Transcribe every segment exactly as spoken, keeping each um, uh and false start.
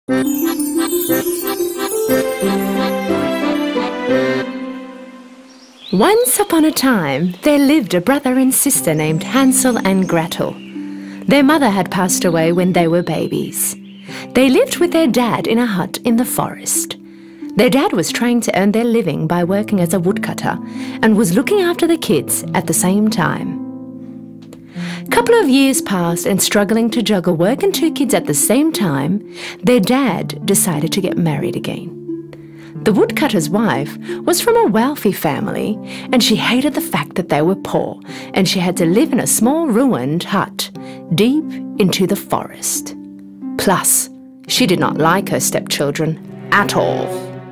Once upon a time, there lived a brother and sister named Hansel and Gretel. Their mother had passed away when they were babies. They lived with their dad in a hut in the forest. Their dad was trying to earn their living by working as a woodcutter and was looking after the kids at the same time. A couple of years passed, and struggling to juggle work and two kids at the same time, their dad decided to get married again. The woodcutter's wife was from a wealthy family, and she hated the fact that they were poor and she had to live in a small ruined hut deep into the forest. Plus, she did not like her stepchildren at all.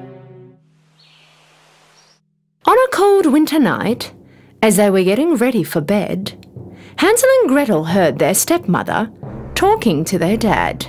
On a cold winter night, as they were getting ready for bed, Hansel and Gretel heard their stepmother talking to their dad.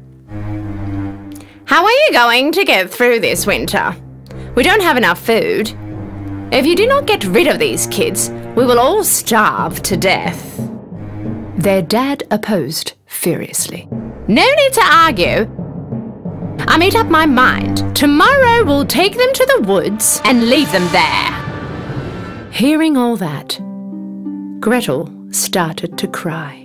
"How are you going to get through this winter? We don't have enough food. If you do not get rid of these kids, we will all starve to death." Their dad opposed furiously. "No need to argue. I made up my mind. Tomorrow we'll take them to the woods and leave them there." Hearing all that, Gretel started to cry.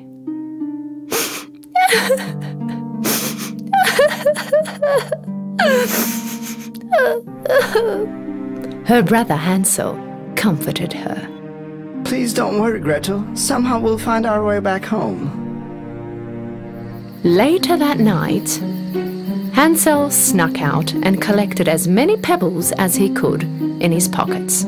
Her brother Hansel comforted her. "Please don't worry, Gretel. Somehow we'll find our way back home." Later that night, Hansel snuck out and collected as many pebbles as he could in his pockets.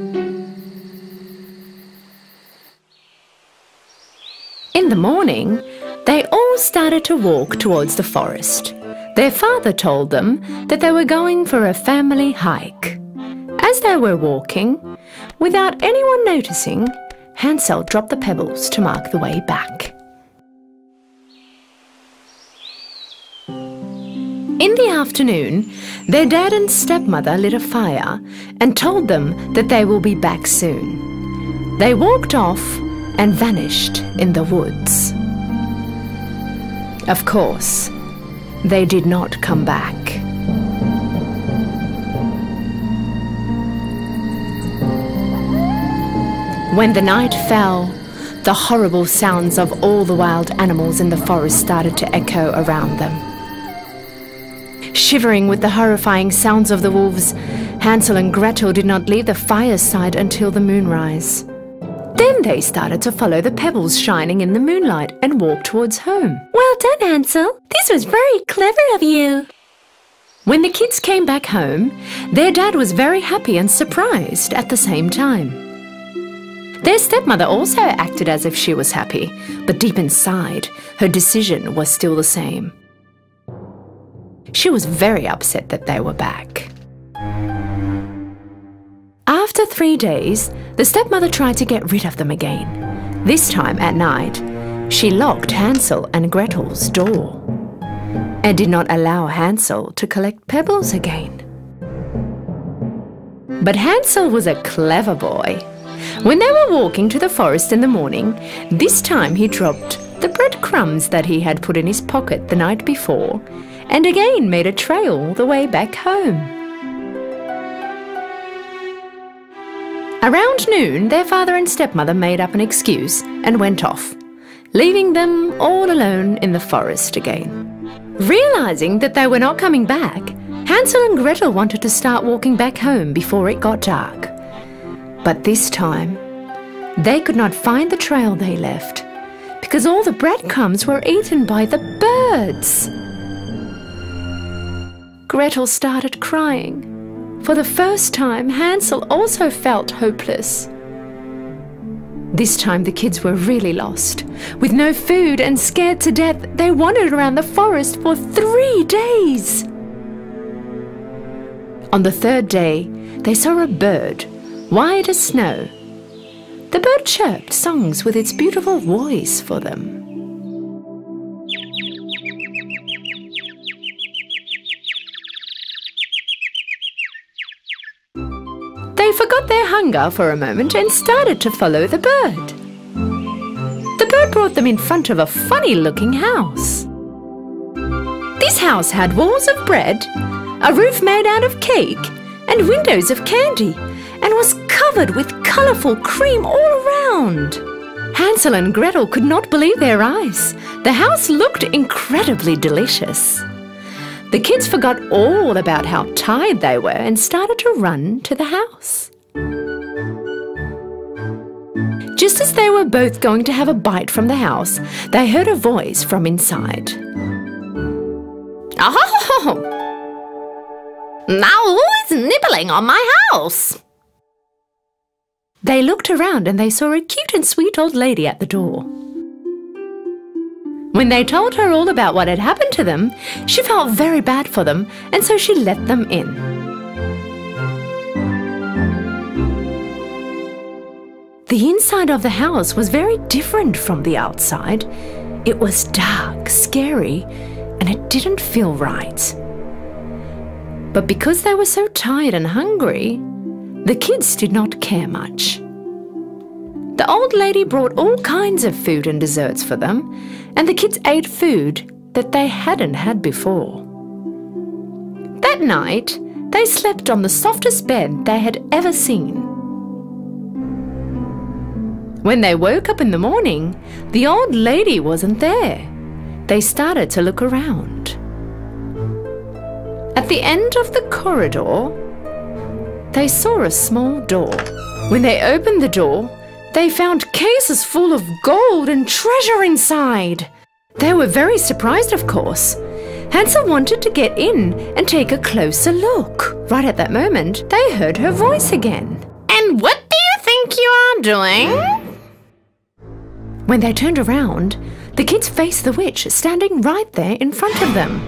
In the morning, they all started to walk towards the forest. Their father told them that they were going for a family hike. As they were walking, without anyone noticing, Hansel dropped the pebbles to mark the way back. In the afternoon, their dad and stepmother lit a fire and told them that they will be back soon. They walked off and vanished in the woods. Of course, they did not come back. When the night fell, the horrible sounds of all the wild animals in the forest started to echo around them. Shivering with the horrifying sounds of the wolves, Hansel and Gretel did not leave the fireside until the moonrise. Then they started to follow the pebbles shining in the moonlight and walk towards home. "Well done, Hansel. This was very clever of you." When the kids came back home, their dad was very happy and surprised at the same time. Their stepmother also acted as if she was happy, but deep inside, her decision was still the same. She was very upset that they were back. After three days, the stepmother tried to get rid of them again. This time at night, she locked Hansel and Gretel's door and did not allow Hansel to collect pebbles again. But Hansel was a clever boy. When they were walking to the forest in the morning, this time he dropped the breadcrumbs that he had put in his pocket the night before and again made a trail the way back home. Around noon, their father and stepmother made up an excuse and went off, leaving them all alone in the forest again. Realizing that they were not coming back, Hansel and Gretel wanted to start walking back home before it got dark. But this time, they could not find the trail they left because all the breadcrumbs were eaten by the birds. Gretel started crying. For the first time, Hansel also felt hopeless. This time the kids were really lost. With no food and scared to death, they wandered around the forest for three days. On the third day, they saw a bird, white as snow. The bird chirped songs with its beautiful voice for them. They forgot their hunger for a moment and started to follow the bird. The bird brought them in front of a funny-looking house. This house had walls of bread, a roof made out of cake, and windows of candy, and was covered with colourful cream all around. Hansel and Gretel could not believe their eyes. The house looked incredibly delicious. The kids forgot all about how tired they were and started to run to the house. Just as they were both going to have a bite from the house, they heard a voice from inside. Oh! Now who is nibbling on my house? They looked around and they saw a cute and sweet old lady at the door. When they told her all about what had happened to them, she felt very bad for them, and so she let them in. The inside of the house was very different from the outside. It was dark, scary, and it didn't feel right. But because they were so tired and hungry, the kids did not care much. The old lady brought all kinds of food and desserts for them, and the kids ate food that they hadn't had before. That night, they slept on the softest bed they had ever seen. When they woke up in the morning, the old lady wasn't there. They started to look around. At the end of the corridor, they saw a small door. When they opened the door, they found cases full of gold and treasure inside. They were very surprised, of course. Hansel wanted to get in and take a closer look. Right at that moment, they heard her voice again. And what do you think you are doing? When they turned around, the kids faced the witch standing right there in front of them.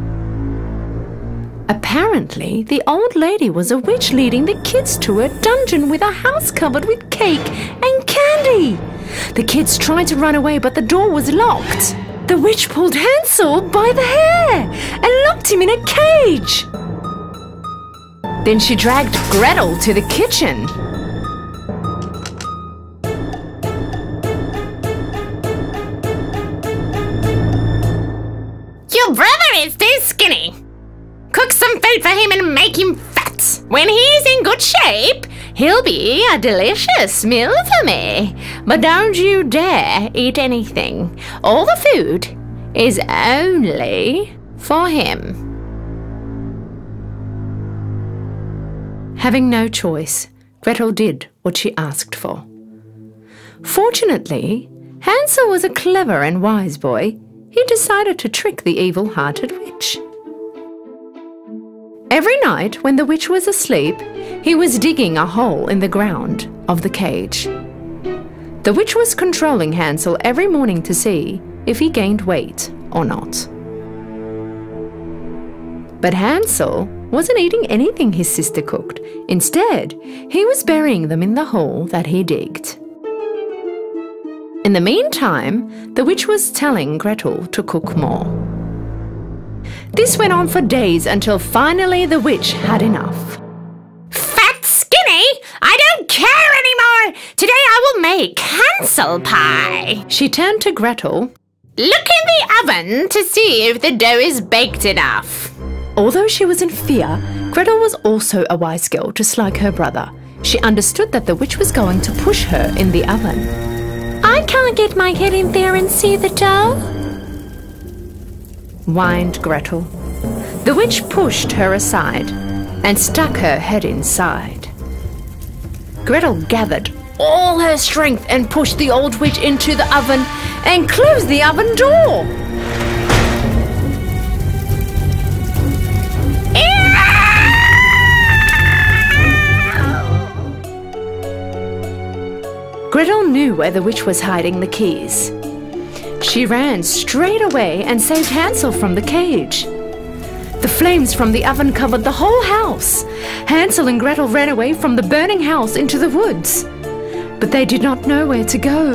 Apparently, the old lady was a witch leading the kids to a dungeon with a house covered with cake and candy. The kids tried to run away, but the door was locked. The witch pulled Hansel by the hair and locked him in a cage. Then she dragged Gretel to the kitchen. Your brother is too skinny. Cook some food for him and make him fat. When he's in good shape, he'll be a delicious meal for me. But don't you dare eat anything. All the food is only for him. Having no choice, Gretel did what she asked for. Fortunately, Hansel was a clever and wise boy. He decided to trick the evil-hearted witch. Every night when the witch was asleep, he was digging a hole in the ground of the cage. The witch was controlling Hansel every morning to see if he gained weight or not. But Hansel wasn't eating anything his sister cooked. Instead, he was burying them in the hole that he digged. In the meantime, the witch was telling Gretel to cook more. This went on for days until finally the witch had enough. Fat skinny? I don't care anymore! Today I will make Hansel pie! She turned to Gretel. Look in the oven to see if the dough is baked enough. Although she was in fear, Gretel was also a wise girl just like her brother. She understood that the witch was going to push her in the oven. I can't get my head in there and see the dough, whined Gretel. The witch pushed her aside and stuck her head inside. Gretel gathered all her strength and pushed the old witch into the oven and closed the oven door. Gretel knew where the witch was hiding the keys. She ran straight away and saved Hansel from the cage. The flames from the oven covered the whole house. Hansel and Gretel ran away from the burning house into the woods, but they did not know where to go.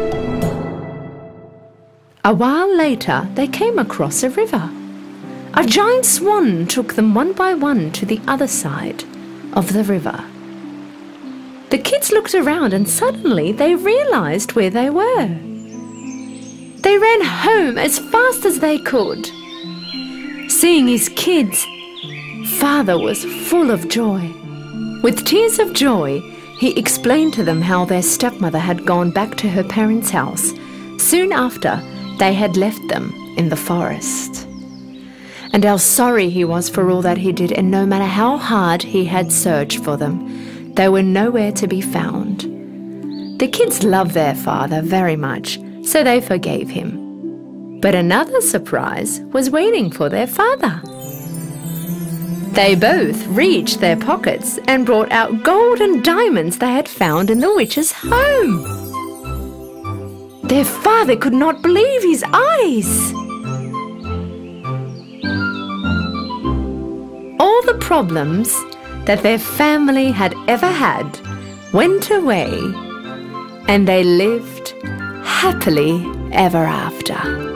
A while later, they came across a river. A giant swan took them one by one to the other side of the river. The kids looked around and suddenly they realized where they were. They ran home as fast as they could. seeing his kids, Father was full of joy. With tears of joy, he explained to them how their stepmother had gone back to her parents' house soon after they had left them in the forest, and how sorry he was for all that he did, and no matter how hard he had searched for them, they were nowhere to be found. The kids loved their father very much, so they forgave him. But another surprise was waiting for their father. They both reached their pockets and brought out gold and diamonds they had found in the witch's home. Their father could not believe his eyes. All the problems that their family had ever had went away, and they lived happily ever after.